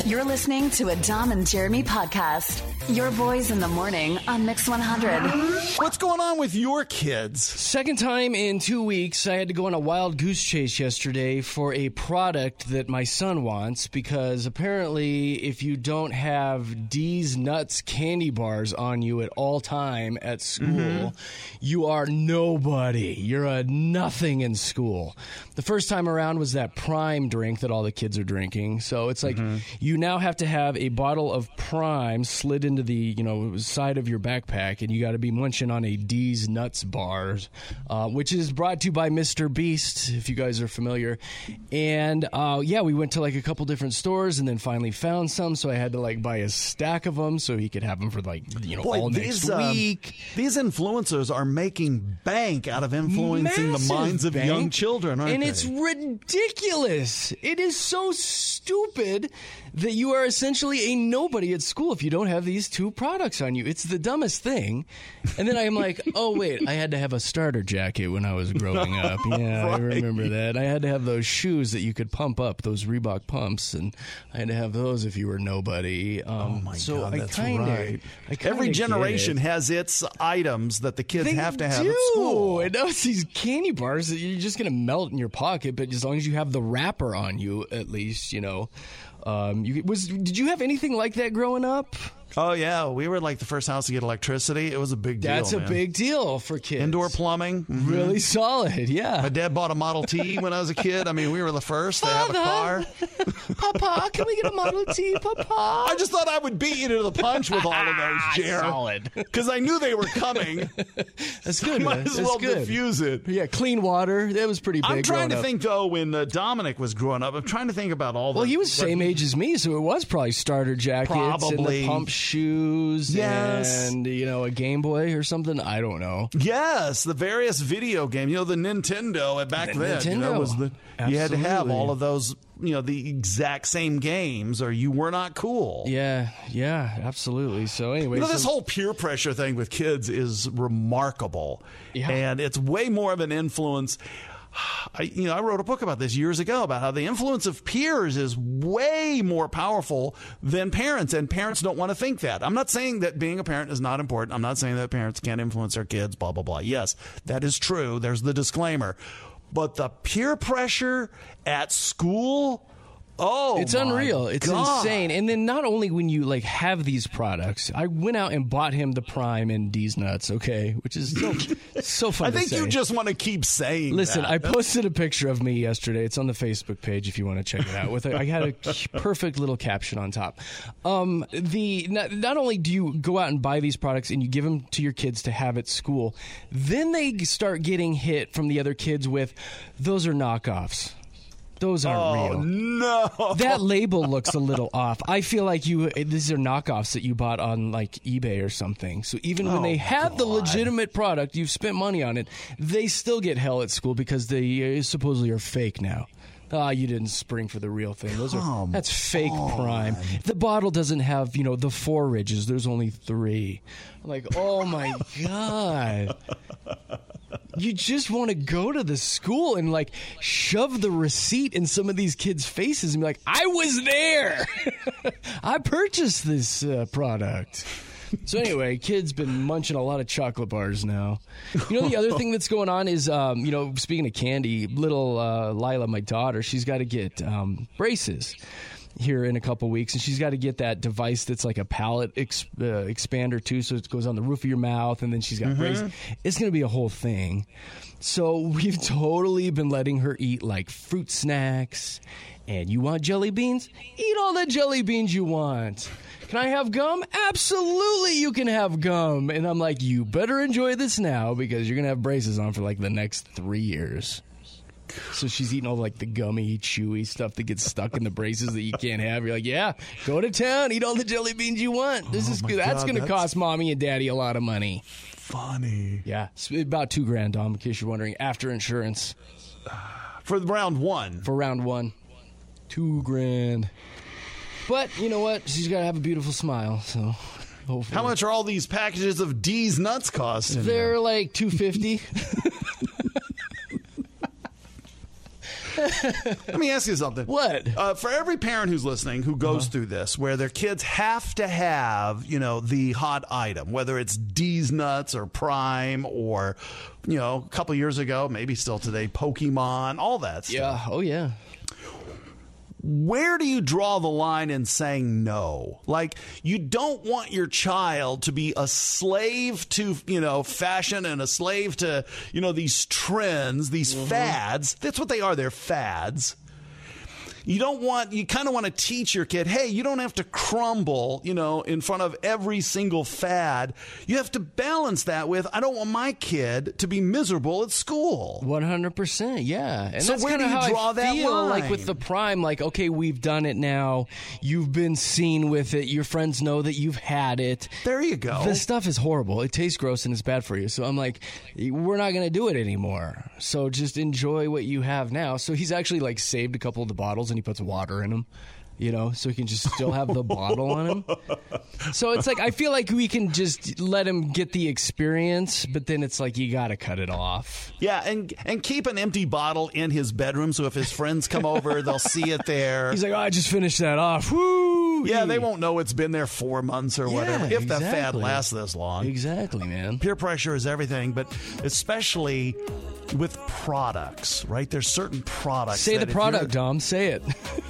You're listening to a Dom and Jeremy podcast. Your boys in the morning on Mix 100. What's going on with your kids? Second time in 2 weeks, I had to go on a wild goose chase yesterday for a product that my son wants, because apparently if you don't have D's Nuts candy bars on you at all time at school, you are nobody. You're a nothing in school. The first time around was that Prime drink that all the kids are drinking. So it's like you now have to have a bottle of Prime slid into the side of your backpack, and you got to be munching on a D's Nuts bars, which is brought to you by Mr. Beast, if you guys are familiar. And we went to like a couple different stores and then finally found some, so I had to like buy a stack of them so he could have them for all next week. These influencers are making bank out of influencing the minds of young children, aren't they? And it's ridiculous. It is so stupid that you are essentially a nobody at school if you don't have these two products on you. It's the dumbest thing. And then I'm like, oh, wait, I had to have a starter jacket when I was growing up. Yeah, right. I remember that. I had to have those shoes that you could pump up, those Reebok pumps, and I had to have those if you were nobody. God, that's right. Every generation has its items that the kids have to have at school. And now it's these candy bars that you're just going to melt in your pocket, but as long as you have the wrapper on you, at least, did you have anything like that growing up? Oh, yeah. We were like the first house to get electricity. It was a big deal. That's a big deal for kids. Indoor plumbing. Really solid, yeah. My dad bought a Model T when I was a kid. I mean, we were the first to have a car. Papa, can we get a Model T, Papa? I just thought I would beat you to the punch with all of those, Jared. Solid. Because I knew they were coming. That's good, man. Might as well diffuse it. Yeah, clean water. That was pretty big. I'm trying to think, though, when Dominic was growing up, I'm trying to think about all the... Well, he was the same age as me, so it was probably starter jackets and the pump shoes and, a Game Boy or something. I don't know. Yes, the various video games. The Nintendo back then. You had to have all of those, the exact same games or you were not cool. Yeah, absolutely. So anyway. This whole peer pressure thing with kids is remarkable. Yeah. And it's way more of an influence. I wrote a book about this years ago about how the influence of peers is way more powerful than parents, and parents don't want to think that. I'm not saying that being a parent is not important. I'm not saying that parents can't influence their kids, blah, blah, blah. Yes, that is true. There's the disclaimer. But the peer pressure at school... Oh, it's unreal. It's insane. And then not only when you have these products, I went out and bought him the Prime and D's Nuts, which is so fun. I think you just want to keep saying Listen, that. I posted a picture of me yesterday. It's on the Facebook page if you want to check it out. I had a perfect little caption on top. Not only do you go out and buy these products and you give them to your kids to have at school, then they start getting hit from the other kids with, those are knockoffs. Those aren't real. No. That label looks a little off. I feel like these are knockoffs that you bought on eBay or something. So even when they have the legitimate product, you've spent money on it, they still get hell at school because they supposedly are fake now. You didn't spring for the real thing. That's fake Prime. The bottle doesn't have, the 4 ridges. There's only 3. I'm like, oh my God. You just want to go to the school and shove the receipt in some of these kids' faces and be like, I was there. I purchased this product. So anyway, kids been munching a lot of chocolate bars now. The other thing that's going on is, speaking of candy, little Lila, my daughter, she's got to get braces here in a couple weeks, and she's got to get that device that's like a palate expander too, so it goes on the roof of your mouth, and then she's got braces. It's going to be a whole thing. So we've totally been letting her eat fruit snacks, and you want jelly beans? Eat all the jelly beans you want. Can I have gum? Absolutely you can have gum. And I'm like, you better enjoy this now because you're going to have braces on for the next 3 years. So she's eating all the gummy, chewy stuff that gets stuck in the braces that you can't have. You're like, yeah, go to town, eat all the jelly beans you want. This is good. That's going to cost mommy and daddy a lot of money. Funny. Yeah, it's about $2,000, Dom, in case you're wondering, after insurance. For round one. For round one. $2,000. But you know what? She's got to have a beautiful smile, so hopefully. How much are all these packages of D's Nuts costing? They're $250. Let me ask you something. What? For every parent who's listening who goes through this, where their kids have to have, the hot item, whether it's D's Nuts or Prime or, a couple years ago, maybe still today, Pokemon, all that stuff. Yeah. Oh, yeah. Where do you draw the line in saying no? Like, you don't want your child to be a slave to, fashion and a slave to, these trends, these fads. That's what they are. They're fads. You kind of want to teach your kid, hey, you don't have to crumble, in front of every single fad. You have to balance that with, I don't want my kid to be miserable at school. 100%, yeah. And so that's where kind do of you how draw I that feel, line? like with the Prime, like, okay, we've done it now. You've been seen with it. Your friends know that you've had it. There you go. The stuff is horrible. It tastes gross and it's bad for you. So I'm like, we're not going to do it anymore. So just enjoy what you have now. So he's actually like saved a couple of the bottles and he puts water in them, so he can just still have the bottle on him. So it's like, I feel like we can just let him get the experience, but then it's like, you got to cut it off. Yeah, and keep an empty bottle in his bedroom so if his friends come over, they'll see it there. He's like, I just finished that off. Woo! Yeah, they won't know it's been there 4 months or whatever, if that fad lasts this long. Exactly, man. Peer pressure is everything, but especially with products, right? There's certain products. Say the product, Dom. Say it.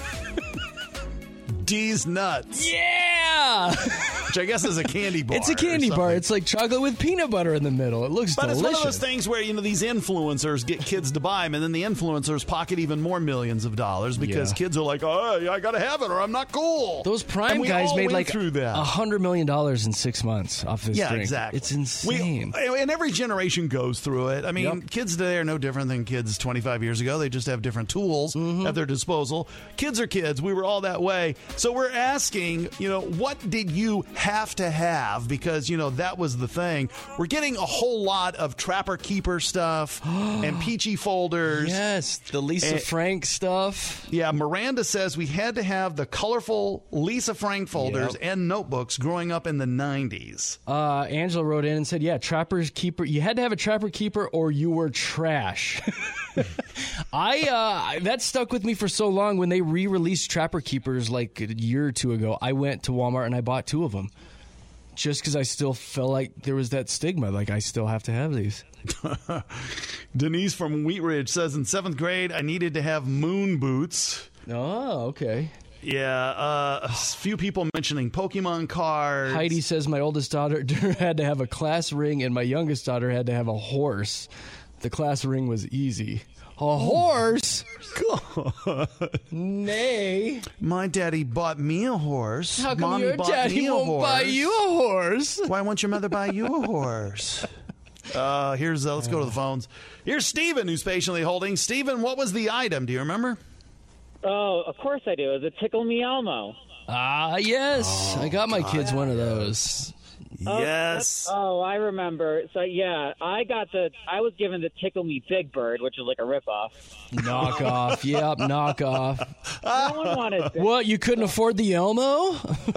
D's Nuts. Yeah! Which I guess is a candy bar. It's a candy bar. It's like chocolate with peanut butter in the middle. It looks delicious. But it's one of those things where, these influencers get kids to buy them, and then the influencers pocket even more millions of dollars because kids are like, oh, I got to have it or I'm not cool. Those Prime guys made like through that. $100 million in 6 months off this drink. Exactly. It's insane. And every generation goes through it. I mean, kids today are no different than kids 25 years ago. They just have different tools at their disposal. Kids are kids. We were all that way. So we're asking, what did you have to have? Because, that was the thing. We're getting a whole lot of Trapper Keeper stuff and Peachy folders. Yes, the Lisa Frank stuff. Yeah, Miranda says we had to have the colorful Lisa Frank folders and notebooks growing up in the 90s. Angela wrote in and said, yeah, Trapper Keeper. You had to have a Trapper Keeper or you were trash. That stuck with me for so long. When they re-released Trapper Keepers like a year or two ago, I went to Walmart and I bought 2 of them. Just because I still felt like there was that stigma, like I still have to have these. Denise from Wheat Ridge says in 7th grade, I needed to have moon boots. Oh, okay. Yeah, a few people mentioning Pokemon cards. Heidi says my oldest daughter had to have a class ring and my youngest daughter had to have a horse. The class ring was easy. A horse? God. Nay. My daddy bought me a horse. How come Mommy your bought daddy me a won't horse. buy you a horse? Why won't your mother buy you a horse? Let's go to the phones. Here's Stephen, who's patiently holding. Stephen, what was the item? Do you remember? Oh, of course I do. It was a Tickle Me Elmo. Yes. I got my kids one of those. Yes. Oh, I remember. So, yeah, I was given the Tickle Me Big Bird, which is like a ripoff. Knockoff. Yep, knockoff. No one wanted that. What, you couldn't afford the Elmo?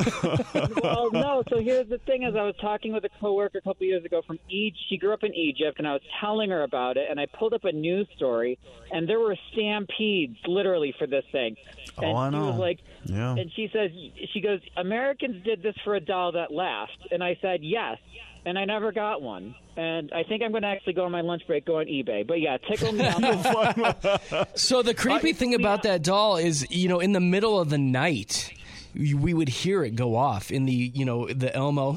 Well, no. So here's the thing: is I was talking with a coworker a couple years ago from Egypt. She grew up in Egypt, and I was telling her about it. And I pulled up a news story, and there were stampedes, literally, for this thing. And I know. She was like, yeah. And she goes, Americans did this for a doll that laughed, and I said yes. And I never got one. And I think I'm going to actually go on my lunch break, go on eBay. But yeah, Tickle Me Elmo. So the creepy thing about that doll is, in the middle of the night, we would hear it go off in the Elmo.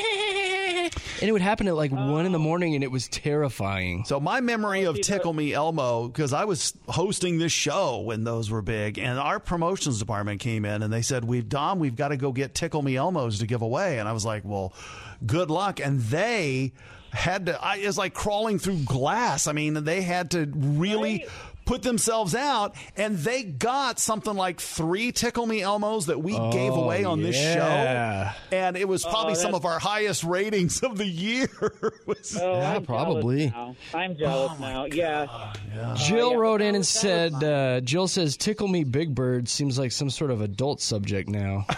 And it would happen at like 1 a.m, and it was terrifying. So my memory of Tickle Me Elmo, because I was hosting this show when those were big, and our promotions department came in and they said, we've got to go get Tickle Me Elmos to give away. And I was like, well, good luck. And they had to, it was like crawling through glass. I mean, they had to really put themselves out, and they got something like 3 Tickle Me Elmos that we gave away on this show. And it was probably some of our highest ratings of the year. Yeah, probably. I'm jealous now. Yeah. Jill wrote in and said, Jill says, Tickle Me Big Bird seems like some sort of adult subject now.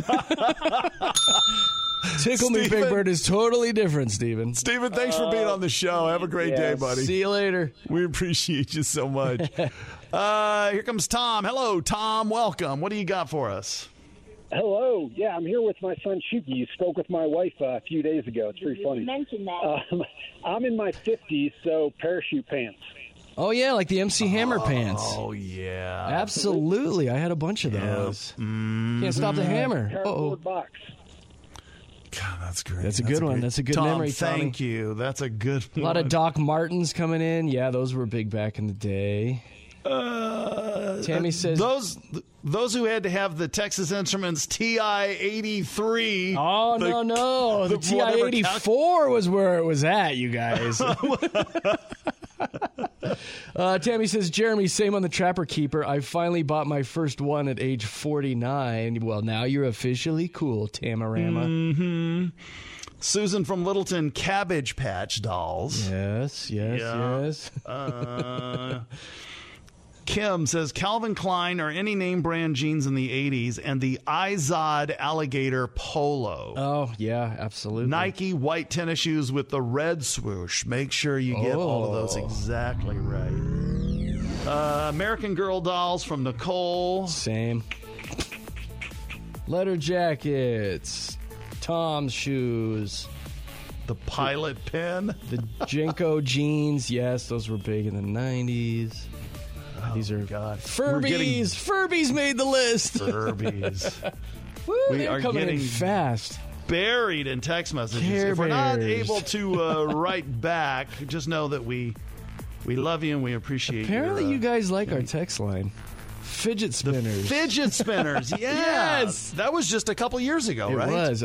Tickle Me Big Bird is totally different, Stephen. Stephen, thanks for being on the show. Have a great day, buddy. See you later. We appreciate you so much. Here comes Tom. Hello, Tom. Welcome. What do you got for us? Hello. Yeah, I'm here with my son, Shuki. You spoke with my wife a few days ago. It's pretty funny. You mentioned that. I'm in my 50s, so parachute pants. Oh, yeah, like the MC Hammer pants. Oh, yeah. Absolutely. I had a bunch of those. Can't stop the hammer. Cardboard box. God, that's great. That's a good one. That's a good memory, Tommy. Thank you. That's a good one. A lot of Doc Martens coming in. Yeah, those were big back in the day. Tammy says those who had to have the Texas Instruments TI-83. Oh, no. The TI-84 was where it was at, you guys. Tammy says, Jeremy, same on the Trapper Keeper. I finally bought my first one at age 49. Well, now you're officially cool, Tamarama. Mm-hmm. Susan from Littleton, Cabbage Patch Dolls. Yes. Kim says Calvin Klein or any name brand jeans in the 80s and the Izod alligator polo. Oh, yeah, absolutely. Nike white tennis shoes with the red swoosh. Make sure you get all of those exactly right. American Girl dolls from Nicole. Same. Letter jackets. Tom's shoes. The pilot pen. The Jenko jeans. Yes, those were big in the 90s. These are Furbies. Furbies made the list. Furbies. Woo, we are coming getting in fast. Buried in text messages. Care if we're not Bears. able to write back, just know that we love you and we appreciate. Apparently, you guys like our text line. Fidget spinners. Fidget spinners. Yeah. Yes. That was just a couple years ago, right? It was.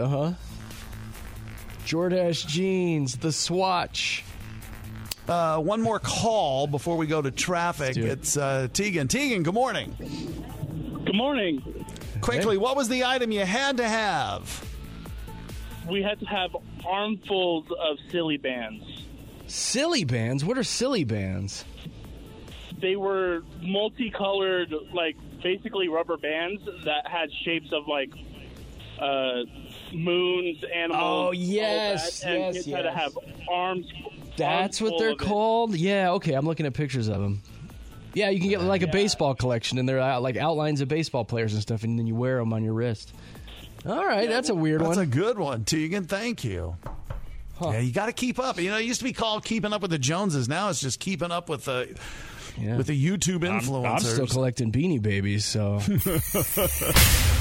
Jordache jeans. The Swatch. One more call before we go to traffic. It's Tegan. Tegan, good morning. Good morning. Quickly, what was the item you had to have? We had to have armfuls of silly bands. Silly bands? What are silly bands? They were multicolored, like basically rubber bands that had shapes of like moons, animals. Oh, yes. And kids had to have arms. That's what they're called? Yeah, okay. I'm looking at pictures of them. Yeah, you can get like a baseball collection, and they're like outlines of baseball players and stuff, and then you wear them on your wrist. All right, that's a weird one. That's a good one, Tegan. Thank you. Huh. Yeah, you got to keep up. You know, it used to be called Keeping Up with the Joneses. Now it's just keeping up with the YouTube influencers. I'm still collecting Beanie Babies, so...